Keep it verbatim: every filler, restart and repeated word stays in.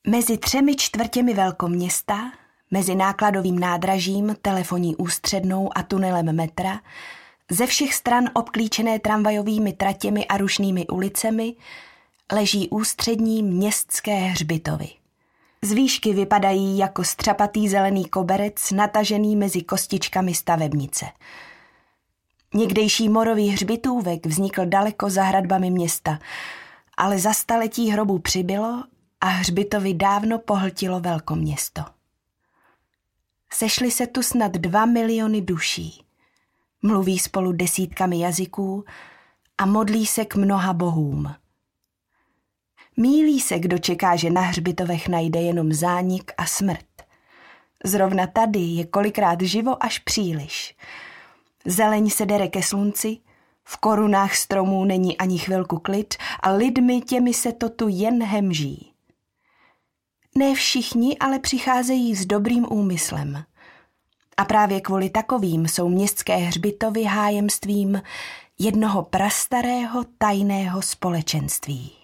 Mezi třemi čtvrtěmi velkoměsta, mezi nákladovým nádražím, telefonní ústřednou a tunelem metra, ze všech stran obklíčené tramvajovými tratěmi a rušnými ulicemi, leží ústřední městské hřbitovy. Z výšky vypadají jako střapatý zelený koberec natažený mezi kostičkami stavebnice. Někdejší morový hřbitůvek vznikl daleko za hradbami města, ale za staletí hrobů přibylo a hřbitovy dávno pohltilo velkoměsto. Sešly se tu snad dva miliony duší. Mluví spolu desítkami jazyků a modlí se k mnoha bohům. Mýlí se, kdo čeká, že na hřbitovech najde jenom zánik a smrt. Zrovna tady je kolikrát živo až příliš. Zeleň se dere ke slunci, v korunách stromů není ani chvilku klid a lidmi těmi se to tu jen hemží. Ne všichni ale přicházejí s dobrým úmyslem. A právě kvůli takovým jsou městské hřbitovy hájemstvím jednoho prastarého tajného společenství.